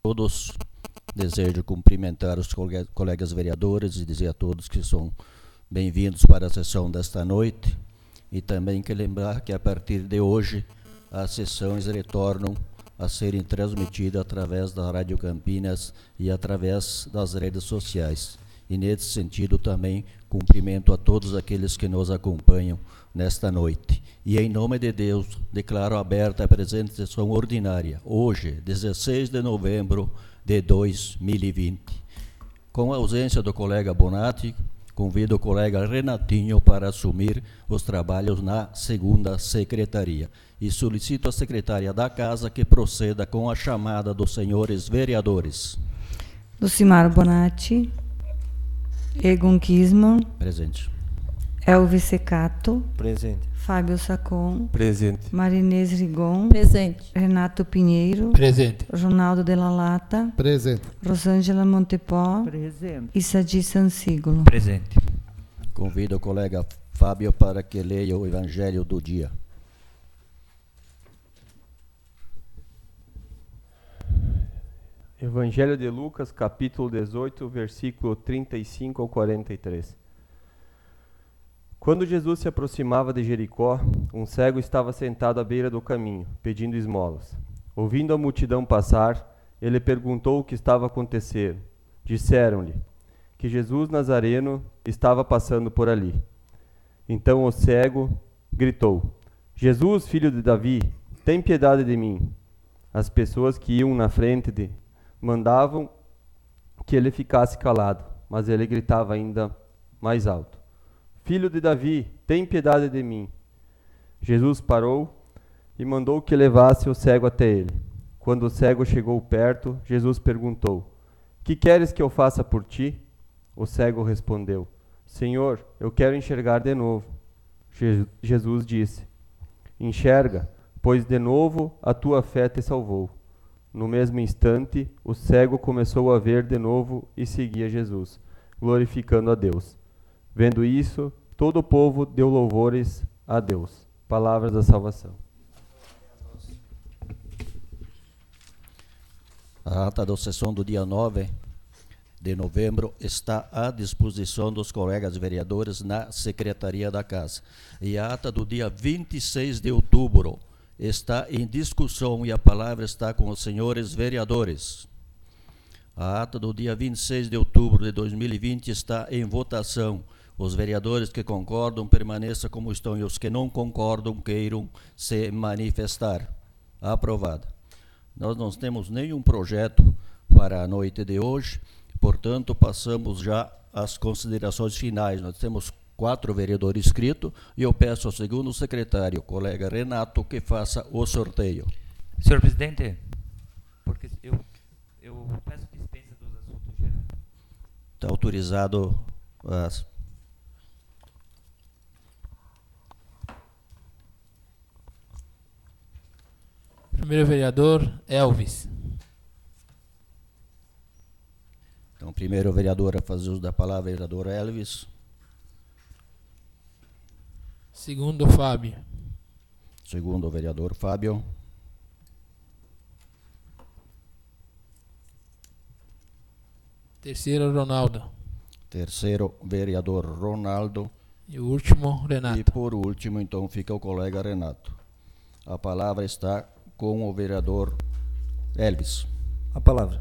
todos. Desejo cumprimentar os colegas vereadores e dizer a todos que são bem-vindos para a sessão desta noite. E também que lembrar que a partir de hoje as sessões retornam a serem transmitidas através da Rádio Campinas e através das redes sociais. E nesse sentido também cumprimento a todos aqueles que nos acompanham nesta noite. E em nome de Deus, declaro aberta a presente sessão ordinária, hoje, 16 de novembro de 2020. Com a ausência do colega Bonatti, convido o colega Renatinho para assumir os trabalhos na segunda secretaria. E solicito à secretária da Casa que proceda com a chamada dos senhores vereadores. Lucimar Bonatti. Egon Kisman. Presente. Elvis Secato. Presente. Fábio Sacon. Presente. Marinês Rigon. Presente. Renato Pinheiro. Presente. Ronaldo de la Lata. Presente. Rosângela Montepó. Presente. E Sadi Sansigolo. Presente. Convido o colega Fábio para que leia o Evangelho do dia. Evangelho de Lucas, capítulo 18, versículo 35 ao 43. Quando Jesus se aproximava de Jericó, um cego estava sentado à beira do caminho, pedindo esmolas. Ouvindo a multidão passar, ele perguntou o que estava a acontecer. Disseram-lhe que Jesus Nazareno estava passando por ali. Então o cego gritou: Jesus, filho de Davi, tem piedade de mim. As pessoas que iam na frente mandavam que ele ficasse calado, mas ele gritava ainda mais alto: Filho de Davi, tem piedade de mim. Jesus parou e mandou que levasse o cego até ele. Quando o cego chegou perto, Jesus perguntou: Que queres que eu faça por ti? O cego respondeu: Senhor, eu quero enxergar de novo. Jesus disse: Enxerga, pois de novo a tua fé te salvou. No mesmo instante, o cego começou a ver de novo e seguia Jesus, glorificando a Deus. Vendo isso, todo o povo deu louvores a Deus. Palavras da salvação. A ata da sessão do dia 9 de novembro está à disposição dos colegas vereadores na Secretaria da Casa. E a ata do dia 26 de outubro está em discussão e a palavra está com os senhores vereadores. A ata do dia 26 de outubro de 2020 está em votação. Os vereadores que concordam permaneçam como estão e os que não concordam queiram se manifestar. Aprovada. Nós não temos nenhum projeto para a noite de hoje, portanto passamos já às considerações finais. Nós temos 4 vereadores inscritos e eu peço ao segundo secretário, colega Renato, que faça o sorteio. Senhor presidente, porque eu peço dispensa dos assuntos gerais. Está autorizado as... Primeiro vereador, Elvis. Então, primeiro vereador a fazer uso da palavra, vereador Elvis. Segundo, Fábio. Segundo, vereador Fábio. Terceiro, Ronaldo. Terceiro, vereador Ronaldo. E o último, Renato. E por último, então, fica o colega Renato. A palavra está com o vereador Elvis. A palavra.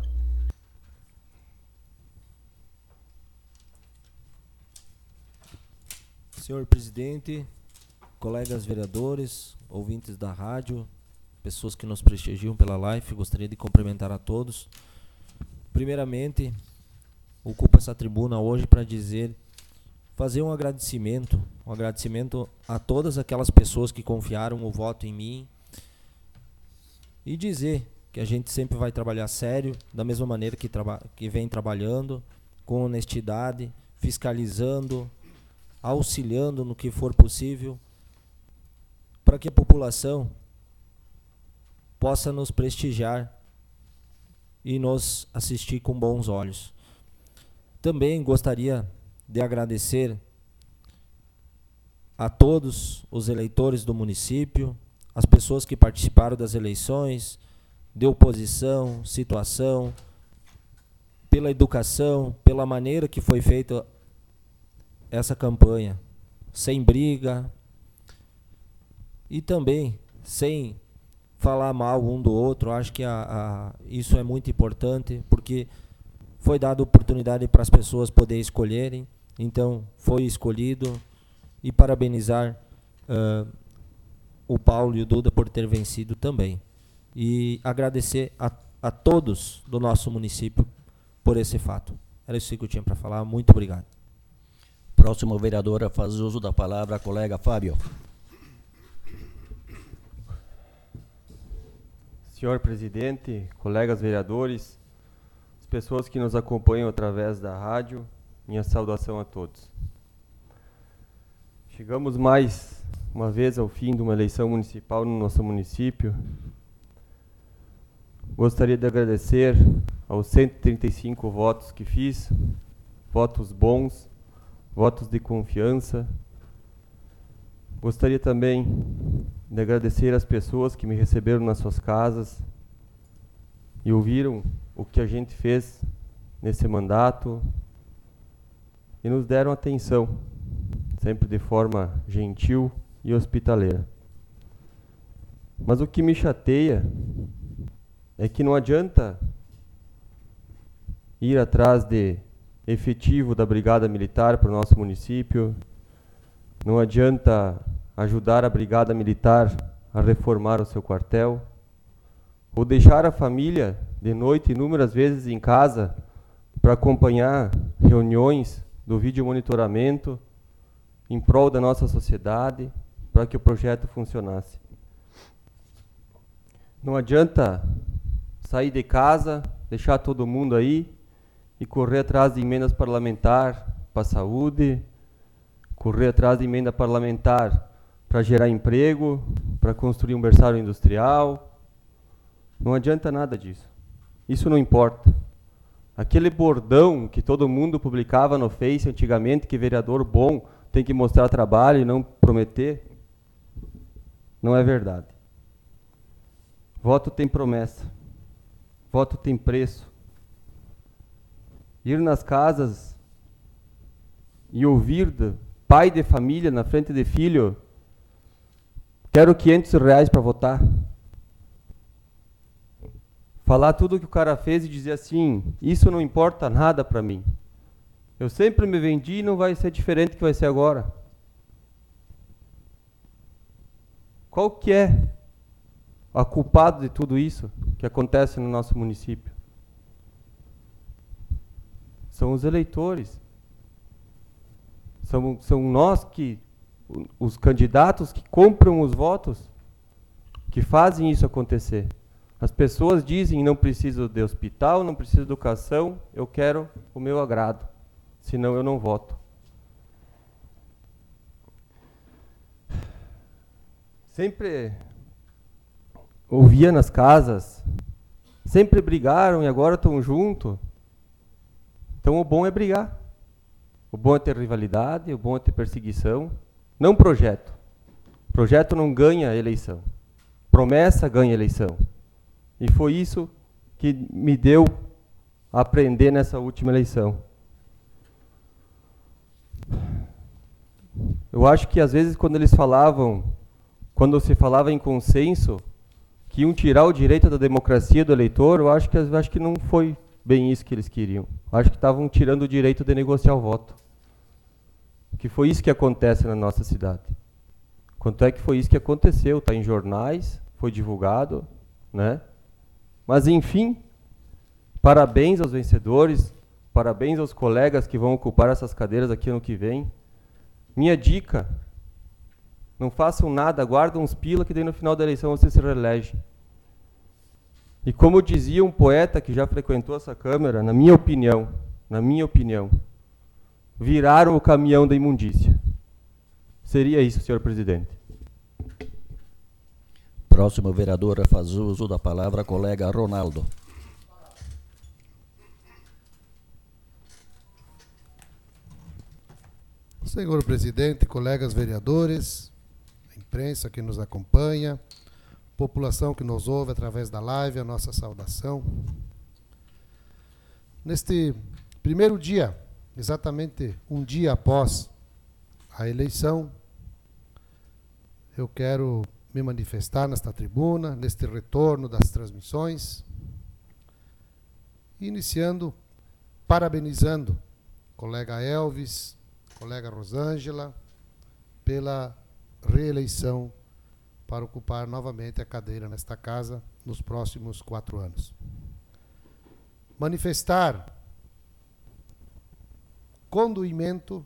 Senhor presidente, colegas vereadores, ouvintes da rádio, pessoas que nos prestigiam pela live, gostaria de cumprimentar a todos. Primeiramente, ocupo essa tribuna hoje para fazer um agradecimento a todas aquelas pessoas que confiaram o voto em mim e dizer que a gente sempre vai trabalhar sério, da mesma maneira que vem trabalhando, com honestidade, fiscalizando, auxiliando no que for possível, para que a população possa nos prestigiar e nos assistir com bons olhos. Também gostaria de agradecer a todos os eleitores do município, as pessoas que participaram das eleições, de oposição, situação, pela educação, pela maneira que foi feita essa campanha, sem briga e também sem falar mal um do outro. Acho que isso é muito importante, porque foi dada oportunidade para as pessoas poderem escolherem, então foi escolhido, e parabenizar o Paulo e o Duda por ter vencido também. E agradecer a todos do nosso município por esse fato. Era isso que eu tinha para falar. Muito obrigado. Próximo vereador a fazer uso da palavra, colega Fábio. Senhor presidente, colegas vereadores, as pessoas que nos acompanham através da rádio, minha saudação a todos. Chegamos mais uma vez ao fim de uma eleição municipal no nosso município. Gostaria de agradecer aos 135 votos que fiz, votos bons, votos de confiança. Gostaria também de agradecer as pessoas que me receberam nas suas casas e ouviram o que a gente fez nesse mandato e nos deram atenção, sempre de forma gentil e hospitaleira. Mas o que me chateia é que não adianta ir atrás de efetivo da Brigada Militar para o nosso município, não adianta ajudar a Brigada Militar a reformar o seu quartel, ou deixar a família de noite inúmeras vezes em casa para acompanhar reuniões do vídeo monitoramento em prol da nossa sociedade, para que o projeto funcionasse. Não adianta sair de casa, deixar todo mundo aí e correr atrás de emendas parlamentar para a saúde, correr atrás de emenda parlamentar para gerar emprego, para construir um berçário industrial. Não adianta nada disso. Isso não importa. Aquele bordão que todo mundo publicava no Face antigamente, que vereador bom tem que mostrar trabalho e não prometer, não é verdade. Voto tem promessa. Voto tem preço. Ir nas casas e ouvir pai de família na frente de filho: quero R$500 para votar. Falar tudo o que o cara fez e dizer assim: isso não importa nada para mim. Eu sempre me vendi e não vai ser diferente do que vai ser agora. Qual que é a culpada de tudo isso que acontece no nosso município? São os eleitores. São nós que, os candidatos que compram os votos, que fazem isso acontecer. As pessoas dizem: não preciso de hospital, não preciso de educação, eu quero o meu agrado, senão eu não voto. Sempre ouvia nas casas, sempre brigaram e agora estão juntos. Então o bom é brigar. O bom é ter rivalidade, o bom é ter perseguição, não projeto. Projeto não ganha eleição. Promessa ganha eleição. E foi isso que me deu a aprender nessa última eleição. Eu acho que às vezes quando se falava em consenso, que iam tirar o direito da democracia do eleitor, eu acho que não foi bem isso que eles queriam. Acho que estavam tirando o direito de negociar o voto. Que foi isso que acontece na nossa cidade. Quanto é que foi isso que aconteceu? Está em jornais, foi divulgado, né? Mas, enfim, parabéns aos vencedores, parabéns aos colegas que vão ocupar essas cadeiras aqui ano que vem. Minha dica: não façam nada, guardem uns pila que daí no final da eleição você se reelege. E como dizia um poeta que já frequentou essa Câmara, na minha opinião, viraram o caminhão da imundícia. Seria isso, senhor presidente. Próximo vereador a fazer uso da palavra, colega Ronaldo. Senhor presidente, colegas vereadores, a imprensa que nos acompanha, população que nos ouve através da live, a nossa saudação. Neste primeiro dia, exatamente um dia após a eleição, eu quero me manifestar nesta tribuna, neste retorno das transmissões, iniciando, parabenizando colega Elvis, colega Rosângela, pela reeleição para ocupar novamente a cadeira nesta casa nos próximos 4 anos. Manifestar conduimento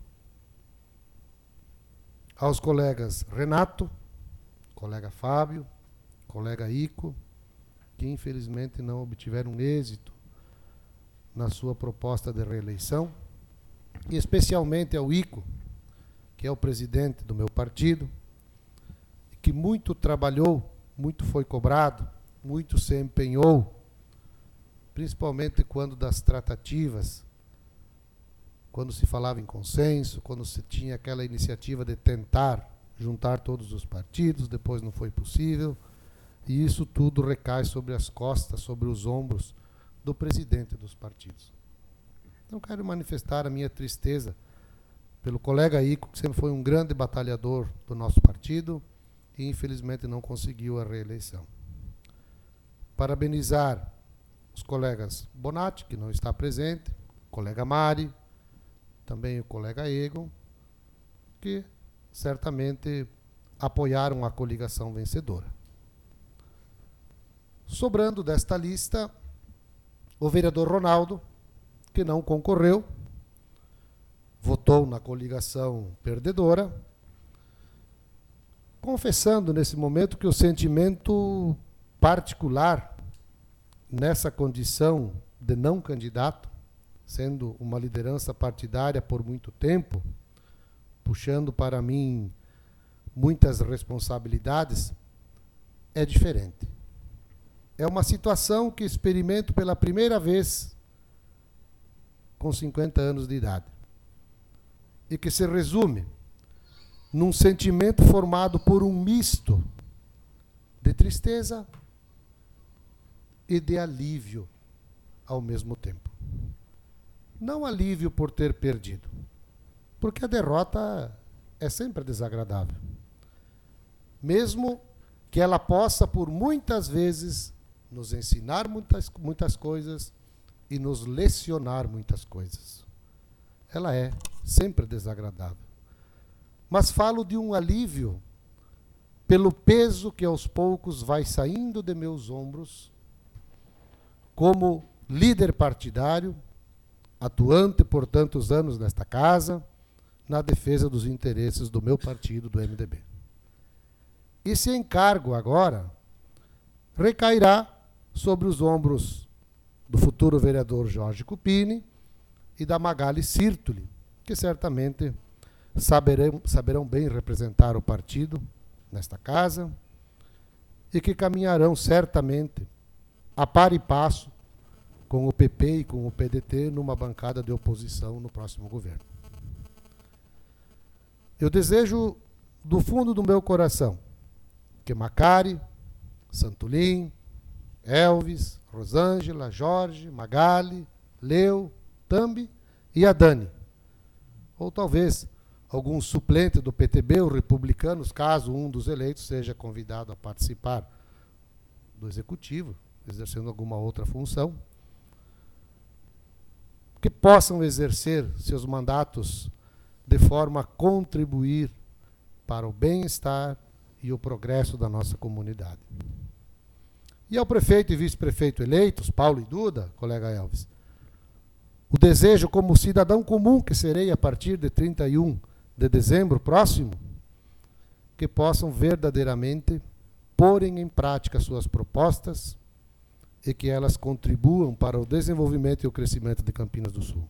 aos colegas Renato, colega Fábio, colega Ico, que infelizmente não obtiveram êxito na sua proposta de reeleição, e especialmente ao Ico, que é o presidente do meu partido, que muito trabalhou, muito foi cobrado, muito se empenhou, principalmente quando das tratativas, quando se falava em consenso, quando se tinha aquela iniciativa de tentar juntar todos os partidos, depois não foi possível, e isso tudo recai sobre as costas, sobre os ombros do presidente dos partidos. Então quero manifestar a minha tristeza pelo colega Ico, que sempre foi um grande batalhador do nosso partido e infelizmente não conseguiu a reeleição. Parabenizar os colegas Bonatti, que não está presente, o colega Mari, também o colega Egon, que certamente apoiaram a coligação vencedora. Sobrando desta lista, o vereador Ronaldo, que não concorreu, votou na coligação perdedora, confessando nesse momento que o sentimento particular nessa condição de não candidato, sendo uma liderança partidária por muito tempo, puxando para mim muitas responsabilidades, é diferente. É uma situação que experimento pela primeira vez com 50 anos de idade. E que se resume num sentimento formado por um misto de tristeza e de alívio ao mesmo tempo. Não alívio por ter perdido, porque a derrota é sempre desagradável. Mesmo que ela possa, por muitas vezes, nos ensinar muitas coisas e nos lecionar muitas coisas. Ela é sempre desagradável. Mas falo de um alívio pelo peso que aos poucos vai saindo de meus ombros como líder partidário, atuante por tantos anos nesta casa, na defesa dos interesses do meu partido, do MDB. Esse encargo agora recairá sobre os ombros do futuro vereador Jorge Cupini e da Magali Sirtoli, que certamente saberão bem representar o partido nesta casa e que caminharão certamente a par e passo com o PP e com o PDT numa bancada de oposição no próximo governo. Eu desejo do fundo do meu coração que Macari, Santulim, Elvis, Rosângela, Jorge, Magali, Leo, Tambi e a Dani, ou talvez algum suplente do PTB ou republicanos, caso um dos eleitos seja convidado a participar do executivo, exercendo alguma outra função, que possam exercer seus mandatos de forma a contribuir para o bem-estar e o progresso da nossa comunidade. E ao prefeito e vice-prefeito eleitos, Paulo e Duda, colega Elvis, o desejo como cidadão comum que serei a partir de 31 de dezembro próximo, que possam verdadeiramente porem em prática suas propostas e que elas contribuam para o desenvolvimento e o crescimento de Campinas do Sul.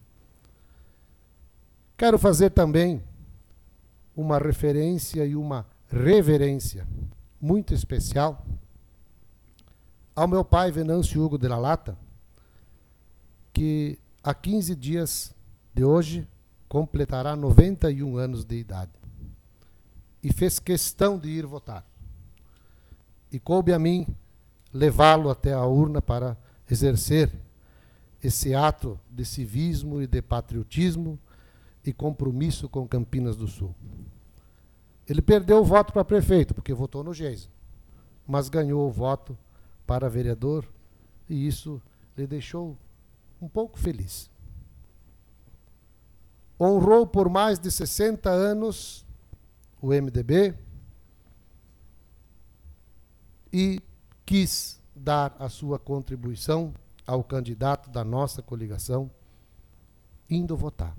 Quero fazer também uma referência e uma reverência muito especial ao meu pai, Venâncio Hugo de la Lata, que há 15 dias de hoje completará 91 anos de idade e fez questão de ir votar. e coube a mim levá-lo até a urna para exercer esse ato de civismo e de patriotismo e compromisso com Campinas do Sul. Ele perdeu o voto para prefeito, porque votou no Geisa, mas ganhou o voto para vereador, e isso lhe deixou um pouco feliz. Honrou por mais de 60 anos o MDB e quis dar a sua contribuição ao candidato da nossa coligação, indo votar.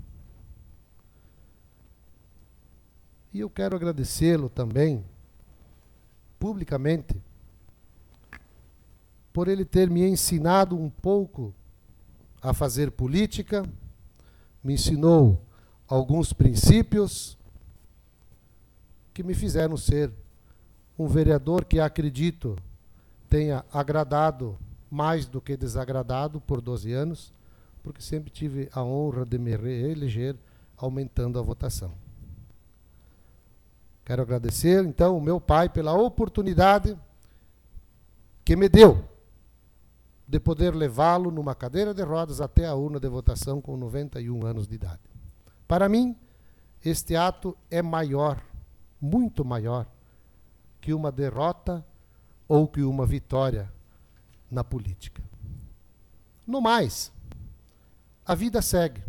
E eu quero agradecê-lo também, publicamente, por ele ter me ensinado um pouco a fazer política, me ensinou alguns princípios que me fizeram ser um vereador que, acredito, tenha agradado mais do que desagradado por 12 anos, porque sempre tive a honra de me reeleger aumentando a votação. Quero agradecer, então, o meu pai pela oportunidade que me deu de poder levá-lo numa cadeira de rodas até a urna de votação com 91 anos de idade. Para mim, este ato é maior, muito maior, que uma derrota ou que uma vitória na política. No mais, a vida segue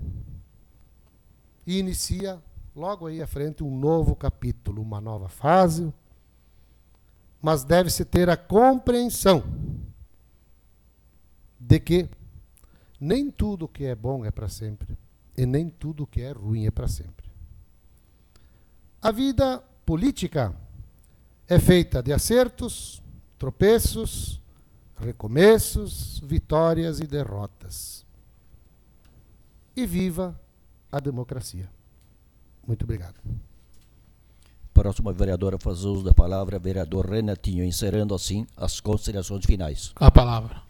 e inicia logo aí à frente um novo capítulo, uma nova fase, mas deve-se ter a compreensão de que nem tudo que é bom é para sempre e nem tudo que é ruim é para sempre. A vida política é feita de acertos, tropeços, recomeços, vitórias e derrotas. E viva a democracia. Muito obrigado. Próxima vereadora a fazer uso da palavra, vereador Renatinho, encerrando assim as considerações finais. Com a palavra.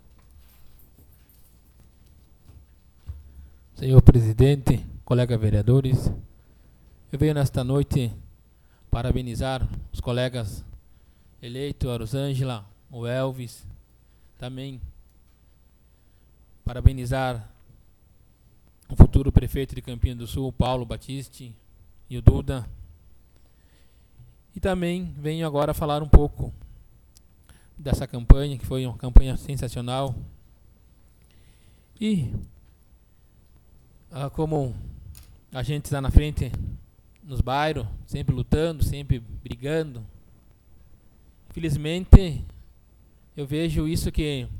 Senhor presidente, colegas vereadores, eu venho nesta noite parabenizar os colegas eleitos, a Rosângela, o Elvis, também parabenizar o futuro prefeito de Campinas do Sul, Paulo Batiste, e o Duda. E também venho agora falar um pouco dessa campanha, que foi uma campanha sensacional. E como a gente está na frente nos bairros, sempre lutando, sempre brigando, infelizmente eu vejo isso que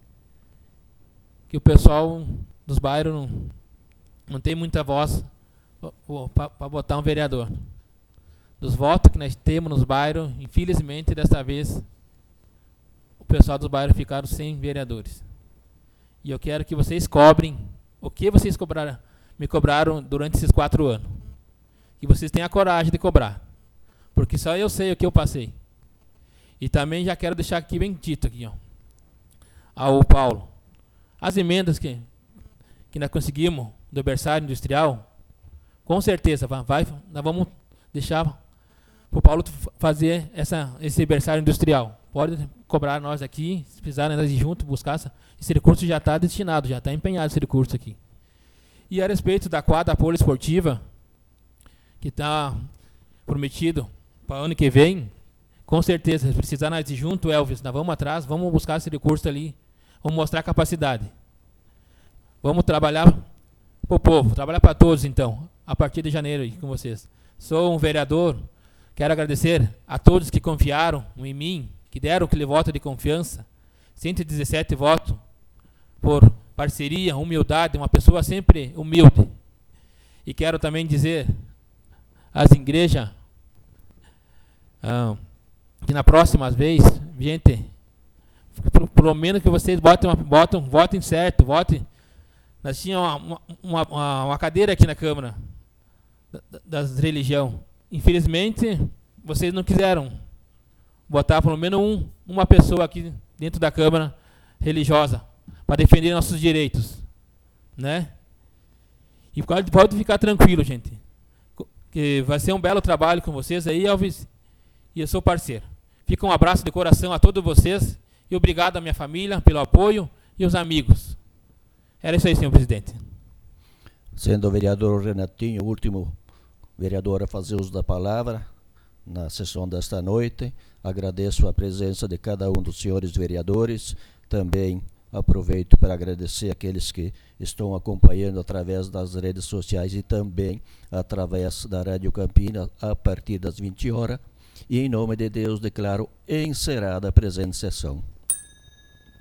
o pessoal dos bairros não tem muita voz para botar um vereador. Dos votos que nós temos nos bairros, infelizmente desta vez o pessoal dos bairros ficaram sem vereadores. E eu quero que vocês cobrem o que vocês me cobraram durante esses 4 anos. Que vocês tenham a coragem de cobrar. Porque só eu sei o que eu passei. E também já quero deixar aqui bem dito aqui, ó, ao Paulo. As emendas que nós conseguimos do berçário industrial, com certeza nós vamos deixar para o Paulo fazer esse berçário industrial. Pode cobrar nós aqui, se precisar nós ir junto buscar esse recurso, já está destinado, já está empenhado esse recurso aqui. E a respeito da quadra poliesportiva, que está prometido para o ano que vem, com certeza, se precisar nós ir junto, Elvis, nós vamos atrás, vamos buscar esse recurso ali, vamos mostrar a capacidade. Vamos trabalhar para o povo, trabalhar para todos, então, a partir de janeiro aí com vocês. Sou um vereador, quero agradecer a todos que confiaram em mim, que deram aquele voto de confiança, 117 votos, por parceria, humildade, uma pessoa sempre humilde. E quero também dizer às igrejas que na próxima vez, gente, pelo menos que vocês votem certo, votem. Nós tínhamos uma cadeira aqui na Câmara das religiões. Infelizmente, vocês não quiseram botar pelo menos uma pessoa aqui dentro da Câmara religiosa para defender nossos direitos, né? E pode ficar tranquilo, gente, que vai ser um belo trabalho com vocês aí, Elvis, e eu sou parceiro. Fica um abraço de coração a todos vocês e obrigado à minha família pelo apoio e os amigos. Era isso aí, senhor presidente. Sendo o vereador Renatinho o último vereador a fazer uso da palavra na sessão desta noite, agradeço a presença de cada um dos senhores vereadores. Também aproveito para agradecer aqueles que estão acompanhando através das redes sociais e também através da Rádio Campina a partir das 20 horas. E em nome de Deus declaro encerrada a presente sessão.